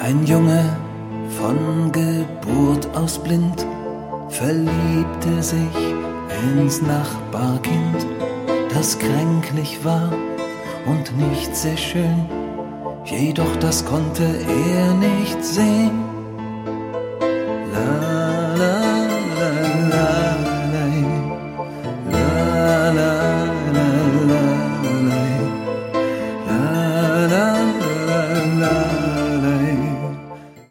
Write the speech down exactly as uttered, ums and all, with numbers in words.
Ein Junge von Geburt aus blind verliebte sich ins Nachbarkind, das kränklich war und nicht sehr schön, jedoch das konnte er nicht sehen. La